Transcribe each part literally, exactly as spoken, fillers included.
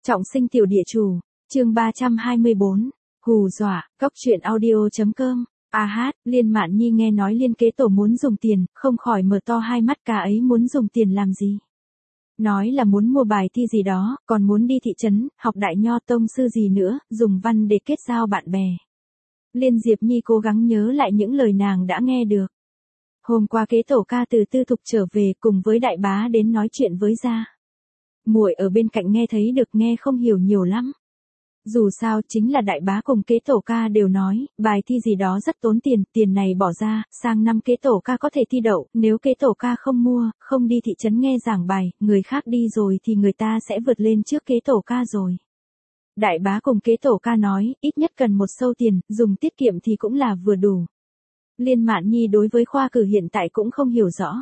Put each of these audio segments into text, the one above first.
Trọng sinh tiểu địa chủ, chương ba trăm hai mươi bốn, hù dọa, cóc truyện audio chấm com. A hát, Liên Mạn Nhi nghe nói Liên kế tổ muốn dùng tiền, không khỏi mở to hai mắt, cả ấy muốn dùng tiền làm gì? Nói là muốn mua bài thi gì đó, còn muốn đi thị trấn, học đại nho tông sư gì nữa, dùng văn để kết giao bạn bè. Liên Diệp Nhi cố gắng nhớ lại những lời nàng đã nghe được. Hôm qua kế tổ ca từ tư thục trở về cùng với đại bá đến nói chuyện với gia. Muội ở bên cạnh nghe thấy được, nghe không hiểu nhiều lắm. Dù sao chính là đại bá cùng kế tổ ca đều nói, bài thi gì đó rất tốn tiền, tiền này bỏ ra, sang năm kế tổ ca có thể thi đậu, nếu kế tổ ca không mua, không đi thị trấn nghe giảng bài, người khác đi rồi thì người ta sẽ vượt lên trước kế tổ ca rồi. Đại bá cùng kế tổ ca nói, ít nhất cần một sâu tiền, dùng tiết kiệm thì cũng là vừa đủ. Liên Mạn Nhi đối với khoa cử hiện tại cũng không hiểu rõ.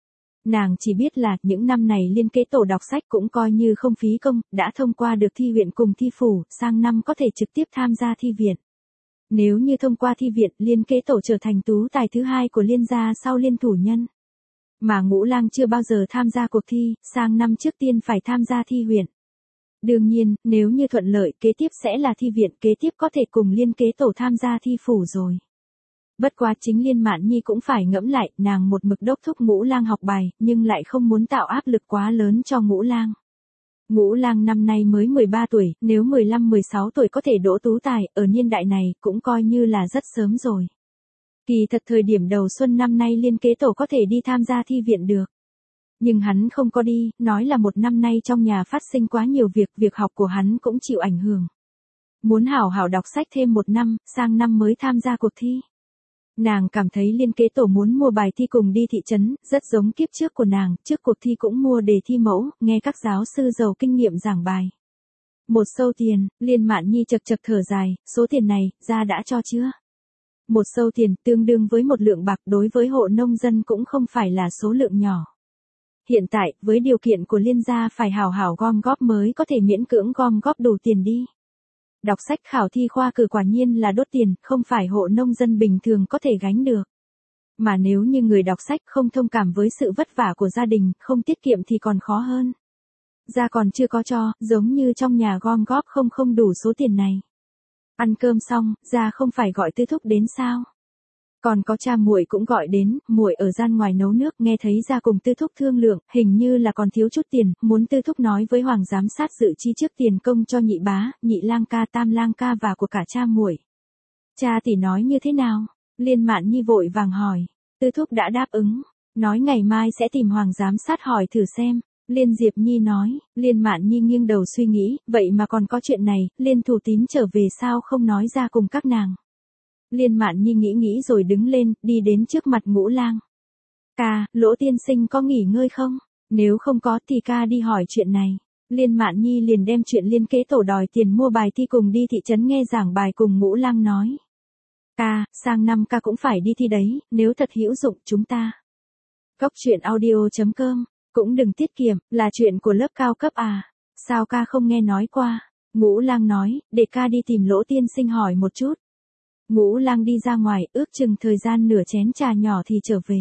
Nàng chỉ biết là, những năm này Liên kế tổ đọc sách cũng coi như không phí công, đã thông qua được thi huyện cùng thi phủ, sang năm có thể trực tiếp tham gia thi viện. Nếu như thông qua thi viện, Liên kế tổ trở thành tú tài thứ hai của Liên gia sau Liên thủ nhân. Mà Ngũ Lang chưa bao giờ tham gia cuộc thi, sang năm trước tiên phải tham gia thi huyện. Đương nhiên, nếu như thuận lợi, kế tiếp sẽ là thi viện, kế tiếp có thể cùng Liên kế tổ tham gia thi phủ rồi. Bất quá chính Liên Mạn Nhi cũng phải ngẫm lại, nàng một mực đốc thúc Ngũ Lang học bài, nhưng lại không muốn tạo áp lực quá lớn cho Ngũ Lang. Ngũ Lang năm nay mới mười ba tuổi, nếu mười lăm mười sáu tuổi có thể đỗ tú tài, ở niên đại này, cũng coi như là rất sớm rồi. Kỳ thật thời điểm đầu xuân năm nay Liên kế tổ có thể đi tham gia thi viện được. Nhưng hắn không có đi, nói là một năm nay trong nhà phát sinh quá nhiều việc, việc học của hắn cũng chịu ảnh hưởng. Muốn hảo hảo đọc sách thêm một năm, sang năm mới tham gia cuộc thi. Nàng cảm thấy Liên kế tổ muốn mua bài thi cùng đi thị trấn, rất giống kiếp trước của nàng, trước cuộc thi cũng mua đề thi mẫu, nghe các giáo sư giàu kinh nghiệm giảng bài. Một sâu tiền, Liên Mạn Nhi chật chật thở dài, số tiền này, gia đã cho chưa? Một sâu tiền, tương đương với một lượng bạc, đối với hộ nông dân cũng không phải là số lượng nhỏ. Hiện tại, với điều kiện của Liên gia phải hảo hảo gom góp mới có thể miễn cưỡng gom góp đủ tiền đi. Đọc sách khảo thi khoa cử quả nhiên là đốt tiền, không phải hộ nông dân bình thường có thể gánh được. Mà nếu như người đọc sách không thông cảm với sự vất vả của gia đình, không tiết kiệm thì còn khó hơn. Gia còn chưa có cho, giống như trong nhà gom góp không không đủ số tiền này. Ăn cơm xong, Gia không phải gọi Tư thúc đến sao? Còn có cha muội cũng gọi đến, muội ở gian ngoài nấu nước, nghe thấy Gia cùng Tư thúc thương lượng, hình như là còn thiếu chút tiền, muốn Tư thúc nói với hoàng giám sát dự chi trước tiền công cho nhị bá, nhị lang ca, tam lang ca và của cả cha muội. Cha tỷ nói như thế nào? Liên Mạn Nhi vội vàng hỏi. Tư thúc đã đáp ứng, nói ngày mai sẽ tìm hoàng giám sát hỏi thử xem. Liên Diệp Nhi nói. Liên Mạn Nhi nghiêng đầu suy nghĩ, vậy mà còn có chuyện này, Liên thủ tín trở về sao không nói ra cùng các nàng. Liên Mạn Nhi nghĩ nghĩ rồi đứng lên, đi đến trước mặt Ngũ Lang. Ca, Lỗ tiên sinh có nghỉ ngơi không? Nếu không có thì ca đi hỏi chuyện này. Liên Mạn Nhi liền đem chuyện Liên kế tổ đòi tiền mua bài thi cùng đi thị trấn nghe giảng bài cùng Ngũ Lang nói. Ca, sang năm ca cũng phải đi thi đấy, nếu thật hữu dụng chúng ta. Cóc truyện audio chấm com, cũng đừng tiết kiệm, là chuyện của lớp cao cấp à? Sao ca không nghe nói qua? Ngũ Lang nói, để ca đi tìm Lỗ tiên sinh hỏi một chút. Ngũ Lang đi ra ngoài, ước chừng thời gian nửa chén trà nhỏ thì trở về.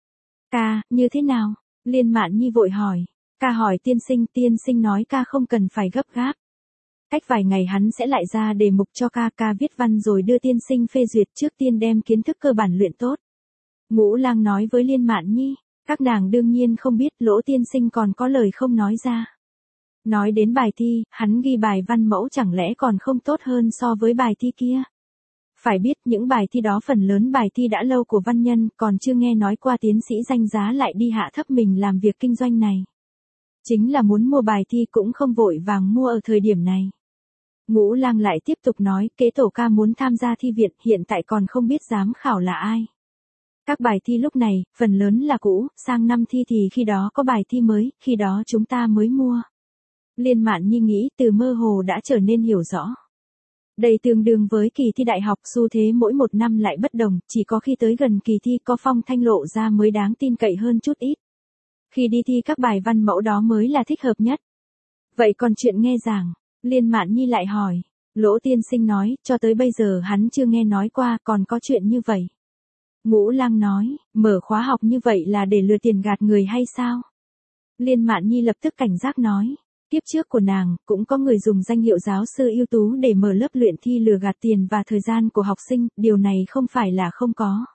Ca, như thế nào? Liên Mạn Nhi vội hỏi. Ca hỏi tiên sinh, tiên sinh nói ca không cần phải gấp gáp. Cách vài ngày hắn sẽ lại ra đề mục cho ca, ca viết văn rồi đưa tiên sinh phê duyệt, trước tiên đem kiến thức cơ bản luyện tốt. Ngũ Lang nói với Liên Mạn Nhi, các nàng đương nhiên không biết Lỗ tiên sinh còn có lời không nói ra. Nói đến bài thi, hắn ghi bài văn mẫu chẳng lẽ còn không tốt hơn so với bài thi kia. Phải biết những bài thi đó phần lớn bài thi đã lâu của văn nhân, còn chưa nghe nói qua tiến sĩ danh giá lại đi hạ thấp mình làm việc kinh doanh này. Chính là muốn mua bài thi cũng không vội vàng mua ở thời điểm này. Ngũ Lang lại tiếp tục nói, kế tổ ca muốn tham gia thi viện, hiện tại còn không biết giám khảo là ai. Các bài thi lúc này, phần lớn là cũ, sang năm thi thì khi đó có bài thi mới, khi đó chúng ta mới mua. Liên Mạn Nhi nghĩ từ mơ hồ đã trở nên hiểu rõ. Đây tương đương với kỳ thi đại học, xu thế mỗi một năm lại bất đồng, chỉ có khi tới gần kỳ thi có phong thanh lộ ra mới đáng tin cậy hơn chút ít. Khi đi thi các bài văn mẫu đó mới là thích hợp nhất. Vậy còn chuyện nghe giảng, Liên Mạn Nhi lại hỏi. Lỗ tiên sinh nói, cho tới bây giờ hắn chưa nghe nói qua, còn có chuyện như vậy. Ngũ Lang nói, mở khóa học như vậy là để lừa tiền gạt người hay sao? Liên Mạn Nhi lập tức cảnh giác nói. Tiếp trước của nàng, cũng có người dùng danh hiệu giáo sư ưu tú để mở lớp luyện thi lừa gạt tiền và thời gian của học sinh, điều này không phải là không có.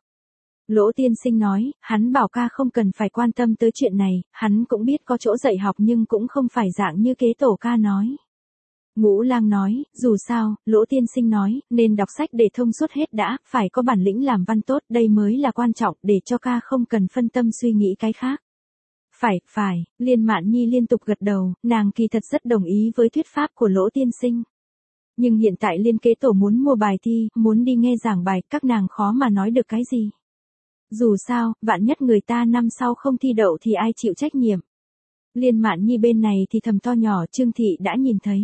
Lỗ tiên sinh nói, hắn bảo ca không cần phải quan tâm tới chuyện này, hắn cũng biết có chỗ dạy học nhưng cũng không phải dạng như kế tổ ca nói. Ngũ Lang nói, dù sao, Lỗ tiên sinh nói, nên đọc sách để thông suốt hết đã, phải có bản lĩnh làm văn tốt, đây mới là quan trọng, để cho ca không cần phân tâm suy nghĩ cái khác. Phải, phải, Liên Mạn Nhi liên tục gật đầu, nàng kỳ thật rất đồng ý với thuyết pháp của Lỗ tiên sinh. Nhưng hiện tại Liên kế tổ muốn mua bài thi, muốn đi nghe giảng bài, các nàng khó mà nói được cái gì. Dù sao, vạn nhất người ta năm sau không thi đậu thì ai chịu trách nhiệm. Liên Mạn Nhi bên này thì thầm to nhỏ, Trương Thị đã nhìn thấy.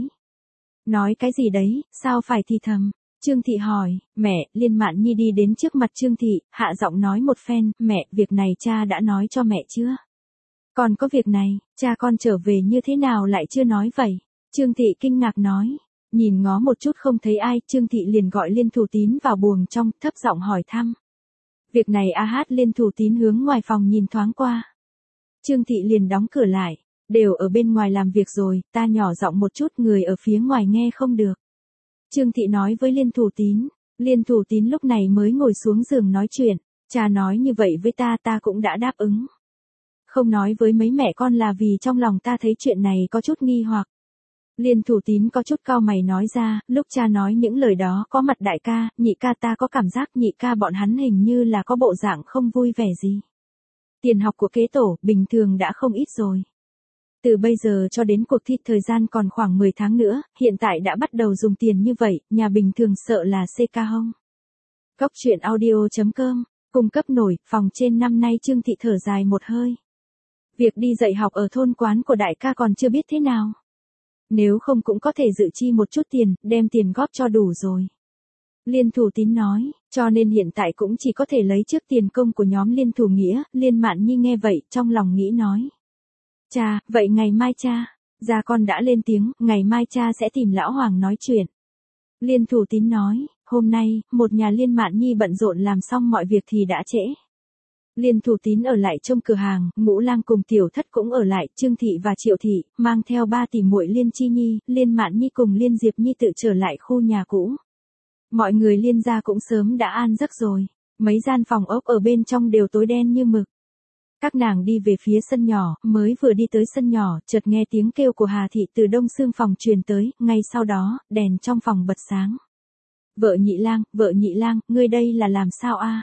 Nói cái gì đấy, sao phải thì thầm? Trương Thị hỏi, mẹ, Liên Mạn Nhi đi đến trước mặt Trương Thị, hạ giọng nói một phen, mẹ, việc này cha đã nói cho mẹ chưa? Còn có việc này, cha con trở về như thế nào lại chưa nói vậy? Trương Thị kinh ngạc nói, nhìn ngó một chút không thấy ai, Trương Thị liền gọi Liên Thủ Tín vào buồng trong, thấp giọng hỏi thăm. Việc này a hát Liên Thủ Tín hướng ngoài phòng nhìn thoáng qua. Trương Thị liền đóng cửa lại, đều ở bên ngoài làm việc rồi, ta nhỏ giọng một chút người ở phía ngoài nghe không được. Trương Thị nói với Liên Thủ Tín, Liên Thủ Tín lúc này mới ngồi xuống giường nói chuyện, cha nói như vậy với ta ta cũng đã đáp ứng. Không nói với mấy mẹ con là vì trong lòng ta thấy chuyện này có chút nghi hoặc. Liên Thủ Tín có chút cau mày nói ra, lúc cha nói những lời đó có mặt đại ca, nhị ca ta có cảm giác nhị ca bọn hắn hình như là có bộ dạng không vui vẻ gì. Tiền học của kế tổ, bình thường đã không ít rồi. Từ bây giờ cho đến cuộc thi thời gian còn khoảng mười tháng nữa, hiện tại đã bắt đầu dùng tiền như vậy, nhà bình thường sợ là xê ca hông. Góc truyện audio chấm com, cung cấp nổi, phòng trên năm nay Trương Thị thở dài một hơi. Việc đi dạy học ở thôn quán của đại ca còn chưa biết thế nào. Nếu không cũng có thể dự chi một chút tiền, đem tiền góp cho đủ rồi. Liên Thủ Tín nói, cho nên hiện tại cũng chỉ có thể lấy trước tiền công của nhóm Liên Thủ Nghĩa. Liên Mạn Nhi nghe vậy, trong lòng nghĩ nói. Cha, vậy ngày mai cha, gia con đã lên tiếng, ngày mai cha sẽ tìm Lão Hoàng nói chuyện. Liên Thủ Tín nói, hôm nay, một nhà Liên Mạn Nhi bận rộn làm xong mọi việc thì đã trễ. Liên Thủ Tín ở lại trong cửa hàng, Ngũ Lang cùng Tiểu Thất cũng ở lại, Trương Thị và Triệu Thị, mang theo ba tỷ muội Liên Chi Nhi, Liên Mạn Nhi cùng Liên Diệp Nhi tự trở lại khu nhà cũ. Mọi người Liên gia cũng sớm đã an giấc rồi, mấy gian phòng ốc ở bên trong đều tối đen như mực. Các nàng đi về phía sân nhỏ, mới vừa đi tới sân nhỏ, chợt nghe tiếng kêu của Hà Thị từ đông xương phòng truyền tới, ngay sau đó, đèn trong phòng bật sáng. Vợ Nhị Lang, vợ Nhị Lang, ngươi đây là làm sao a?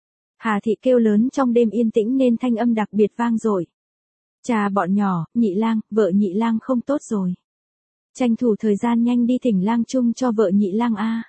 Hà Thị kêu lớn trong đêm yên tĩnh nên thanh âm đặc biệt vang dội. Chà bọn nhỏ, Nhị Lang, vợ Nhị Lang không tốt rồi. Tranh thủ thời gian nhanh đi thỉnh lang chung cho vợ Nhị Lang a.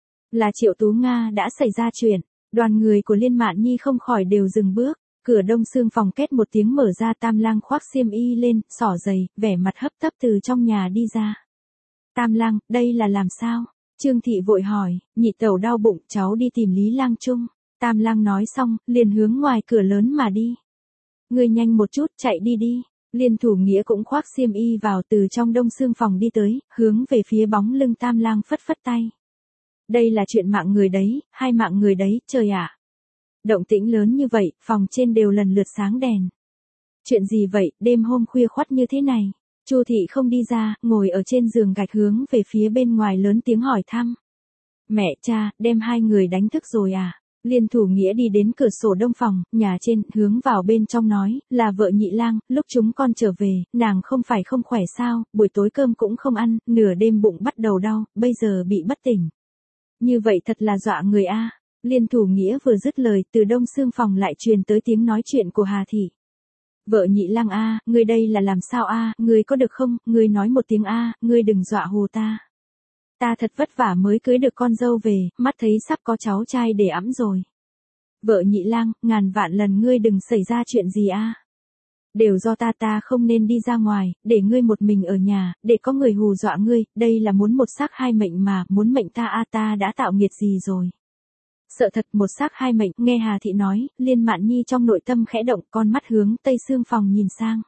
Là Triệu Tú Nga đã xảy ra chuyện, đoàn người của Liên Mạn Nhi không khỏi đều dừng bước, cửa đông xương phòng két một tiếng mở ra, Tam Lang khoác xiêm y lên, xỏ giày, vẻ mặt hấp tấp từ trong nhà đi ra. Tam Lang, đây là làm sao? Trương Thị vội hỏi, nhị tẩu đau bụng, cháu đi tìm Lý Lang chung. Tam Lang nói xong, liền hướng ngoài cửa lớn mà đi. Ngươi nhanh một chút, chạy đi đi. Liên Thủ Nghĩa cũng khoác xiêm y vào từ trong đông xương phòng đi tới, hướng về phía bóng lưng Tam Lang phất phất tay. Đây là chuyện mạng người đấy, hai mạng người đấy, trời ạ. Động tĩnh lớn như vậy, phòng trên đều lần lượt sáng đèn. Chuyện gì vậy, đêm hôm khuya khoắt như thế này? Chu Thị không đi ra, ngồi ở trên giường gạch hướng về phía bên ngoài lớn tiếng hỏi thăm. Mẹ cha, đem hai người đánh thức rồi à? Liên Thủ Nghĩa đi đến cửa sổ đông phòng, nhà trên, hướng vào bên trong nói, là vợ Nhị Lang, lúc chúng con trở về, nàng không phải không khỏe sao, buổi tối cơm cũng không ăn, nửa đêm bụng bắt đầu đau, bây giờ bị bất tỉnh. Như vậy thật là dọa người a. Liên Thủ Nghĩa vừa dứt lời, từ đông xương phòng lại truyền tới tiếng nói chuyện của Hà Thị. Vợ Nhị Lang a, ngươi đây là làm sao a, ngươi có được không, ngươi nói một tiếng a, ngươi đừng dọa hù ta. Ta thật vất vả mới cưới được con dâu về, mắt thấy sắp có cháu trai để ẵm rồi. Vợ Nhị Lang, ngàn vạn lần ngươi đừng xảy ra chuyện gì a. Đều do ta ta không nên đi ra ngoài, để ngươi một mình ở nhà, để có người hù dọa ngươi, đây là muốn một xác hai mệnh mà, muốn mệnh ta a ta đã tạo nghiệt gì rồi. Sợ thật một xác hai mệnh, nghe Hà Thị nói, Liên Mạn Nhi trong nội tâm khẽ động, con mắt hướng tây xương phòng nhìn sang.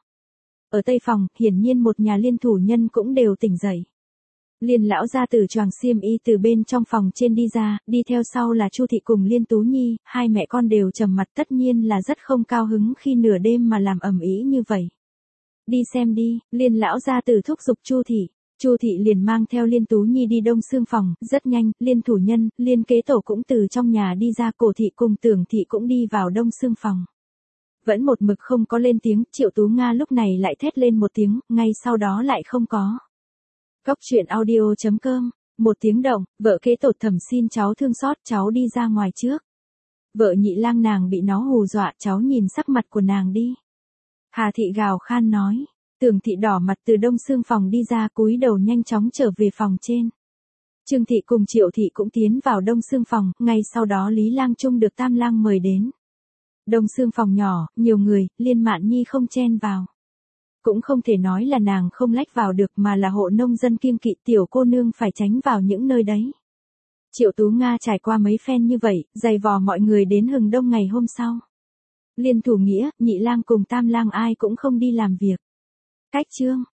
Ở tây phòng, hiển nhiên một nhà Liên thủ nhân cũng đều tỉnh dậy. Liên lão gia tử choàng xiêm y từ bên trong phòng trên đi ra, đi theo sau là Chu Thị cùng Liên Tú Nhi, hai mẹ con đều trầm mặt, tất nhiên là rất không cao hứng khi nửa đêm mà làm ầm ĩ như vậy. Đi xem đi, Liên lão gia tử thúc giục Chu thị. Chu thị liền mang theo Liên Tú Nhi đi đông xương phòng, rất nhanh, Liên thủ nhân, Liên kế tổ cũng từ trong nhà đi ra, Cổ thị cùng Tưởng thị cũng đi vào đông xương phòng. Vẫn một mực không có lên tiếng, Triệu Tú Nga lúc này lại thét lên một tiếng, ngay sau đó lại không có. Cốc truyện audio chấm com, một tiếng động, vợ kế tổ thầm xin cháu thương xót, cháu đi ra ngoài trước. Vợ nhị lang nàng bị nó hù dọa, cháu nhìn sắc mặt của nàng đi. Hà thị gào khan nói. Tưởng thị đỏ mặt từ đông xương phòng đi ra, cúi đầu nhanh chóng trở về phòng trên. Trương thị cùng Triệu thị cũng tiến vào đông xương phòng, ngay sau đó Lý Lang Trung được Tam Lang mời đến. Đông xương phòng nhỏ, nhiều người, Liên Mạn Nhi không chen vào. Cũng không thể nói là nàng không lách vào được, mà là hộ nông dân kiêng kỵ tiểu cô nương phải tránh vào những nơi đấy. Triệu Tú Nga trải qua mấy phen như vậy, giày vò mọi người đến hừng đông ngày hôm sau. Liên thủ nghĩa, nhị lang cùng Tam Lang ai cũng không đi làm việc. Cách chương